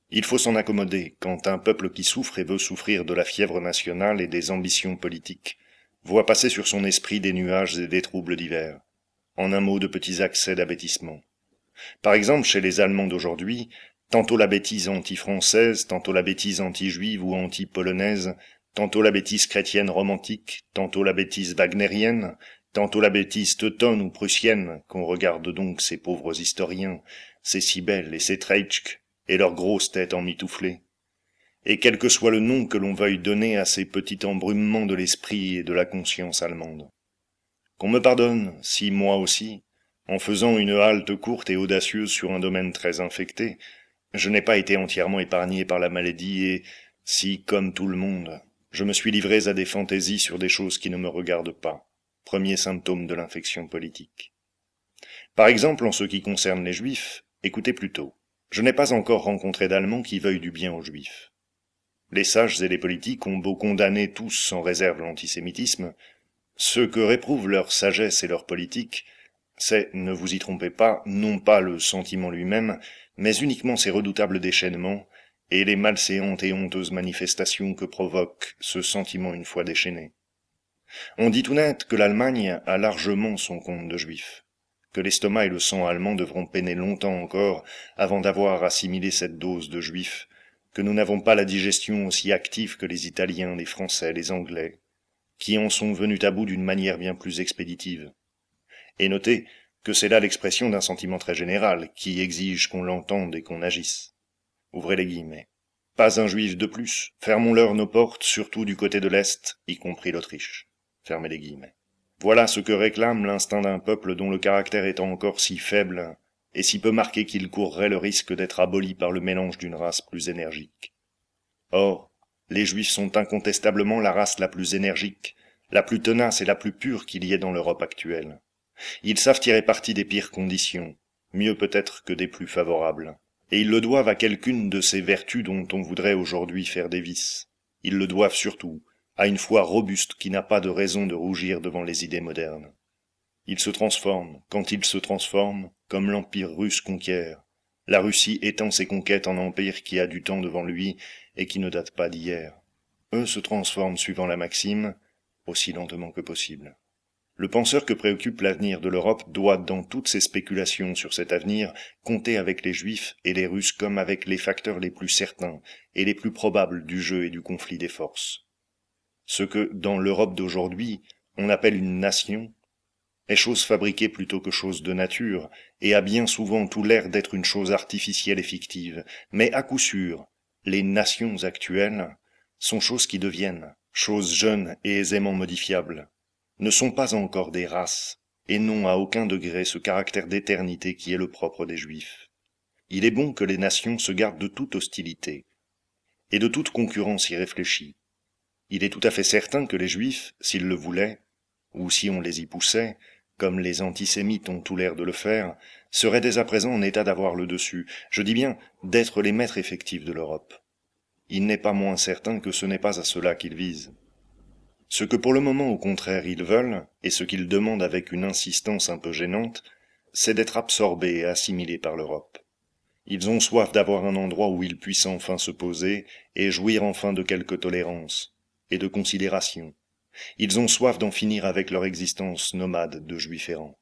Il faut s'en accommoder quand un peuple qui souffre et veut souffrir de la fièvre nationale et des ambitions politiques voit passer sur son esprit des nuages et des troubles divers. En un mot, de petits accès d'abêtissement. Par exemple, chez les Allemands d'aujourd'hui, tantôt la bêtise anti-française, tantôt la bêtise anti-juive ou anti-polonaise, tantôt la bêtise chrétienne romantique, tantôt la bêtise wagnérienne, tantôt la bêtise teutonne ou prussienne, qu'on regarde donc ces pauvres historiens, ces Cybèles et ces Treitschke, et leurs grosses têtes emmitouflées. Et quel que soit le nom que l'on veuille donner à ces petits embrumements de l'esprit et de la conscience allemande. Qu'on me pardonne, si moi aussi, en faisant une halte courte et audacieuse sur un domaine très infecté, je n'ai pas été entièrement épargné par la maladie et, si, comme tout le monde, je me suis livré à des fantaisies sur des choses qui ne me regardent pas, premier symptôme de l'infection politique. Par exemple, en ce qui concerne les Juifs, écoutez plutôt, je n'ai pas encore rencontré d'Allemands qui veuillent du bien aux Juifs. Les sages et les politiques ont beau condamner tous sans réserve l'antisémitisme, ce que réprouvent leur sagesse et leur politique, c'est, ne vous y trompez pas, non pas le sentiment lui-même, mais uniquement ses redoutables déchaînements et les malséantes et honteuses manifestations que provoque ce sentiment une fois déchaîné. On dit tout net que l'Allemagne a largement son compte de juifs, que l'estomac et le sang allemand devront peiner longtemps encore avant d'avoir assimilé cette dose de juifs, que nous n'avons pas la digestion aussi active que les Italiens, les Français, les Anglais, qui en sont venus à bout d'une manière bien plus expéditive. Et notez que c'est là l'expression d'un sentiment très général, qui exige qu'on l'entende et qu'on agisse. Ouvrez les guillemets. Pas un juif de plus, fermons-leur nos portes, surtout du côté de l'Est, y compris l'Autriche. Fermez les guillemets. Voilà ce que réclame l'instinct d'un peuple dont le caractère étant encore si faible, et si peu marqué qu'il courrait le risque d'être aboli par le mélange d'une race plus énergique. Or, les Juifs sont incontestablement la race la plus énergique, la plus tenace et la plus pure qu'il y ait dans l'Europe actuelle. Ils savent tirer parti des pires conditions, mieux peut-être que des plus favorables, et ils le doivent à quelqu'une de ces vertus dont on voudrait aujourd'hui faire des vices. Ils le doivent surtout à une foi robuste qui n'a pas de raison de rougir devant les idées modernes. Ils se transforment, quand ils se transforment, comme l'Empire russe conquiert, la Russie étend ses conquêtes en empire qui a du temps devant lui et qui ne date pas d'hier. Eux se transforment suivant la maxime, aussi lentement que possible. Le penseur que préoccupe l'avenir de l'Europe doit, dans toutes ses spéculations sur cet avenir, compter avec les Juifs et les Russes comme avec les facteurs les plus certains et les plus probables du jeu et du conflit des forces. Ce que, dans l'Europe d'aujourd'hui, on appelle une nation, est chose fabriquée plutôt que chose de nature, et a bien souvent tout l'air d'être une chose artificielle et fictive, mais à coup sûr, les nations actuelles sont choses qui deviennent, choses jeunes et aisément modifiables, ne sont pas encore des races, et n'ont à aucun degré ce caractère d'éternité qui est le propre des Juifs. Il est bon que les nations se gardent de toute hostilité, et de toute concurrence irréfléchie. Il est tout à fait certain que les Juifs, s'ils le voulaient, ou si on les y poussait, comme les antisémites ont tout l'air de le faire, seraient dès à présent en état d'avoir le dessus, je dis bien d'être les maîtres effectifs de l'Europe. Il n'est pas moins certain que ce n'est pas à cela qu'ils visent. Ce que pour le moment au contraire ils veulent, et ce qu'ils demandent avec une insistance un peu gênante, c'est d'être absorbés et assimilés par l'Europe. Ils ont soif d'avoir un endroit où ils puissent enfin se poser et jouir enfin de quelque tolérance et de considération. Ils ont soif d'en finir avec leur existence nomade de juifs errants.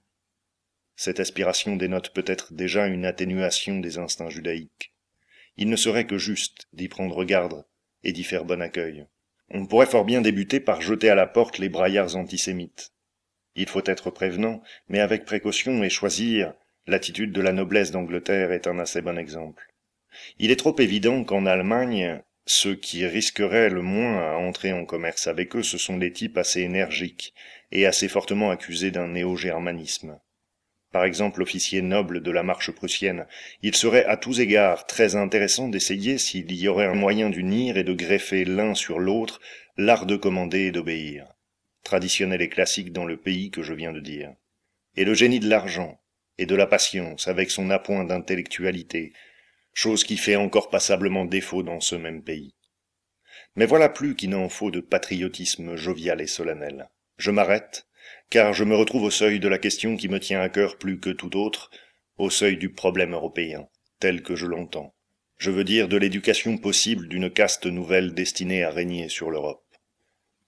Cette aspiration dénote peut-être déjà une atténuation des instincts judaïques. Il ne serait que juste d'y prendre garde et d'y faire bon accueil. On pourrait fort bien débuter par jeter à la porte les braillards antisémites. Il faut être prévenant, mais avec précaution et choisir. L'attitude de la noblesse d'Angleterre est un assez bon exemple. Il est trop évident qu'en Allemagne, ceux qui risqueraient le moins à entrer en commerce avec eux, ce sont les types assez énergiques et assez fortement accusés d'un néo-germanisme. Par exemple, l'officier noble de la marche prussienne, il serait à tous égards très intéressant d'essayer s'il y aurait un moyen d'unir et de greffer l'un sur l'autre l'art de commander et d'obéir, traditionnel et classique dans le pays que je viens de dire, et le génie de l'argent et de la patience avec son appoint d'intellectualité, chose qui fait encore passablement défaut dans ce même pays. Mais voilà plus qu'il n'en faut de patriotisme jovial et solennel. Je m'arrête, car je me retrouve au seuil de la question qui me tient à cœur plus que tout autre, au seuil du problème européen, tel que je l'entends. Je veux dire de l'éducation possible d'une caste nouvelle destinée à régner sur l'Europe.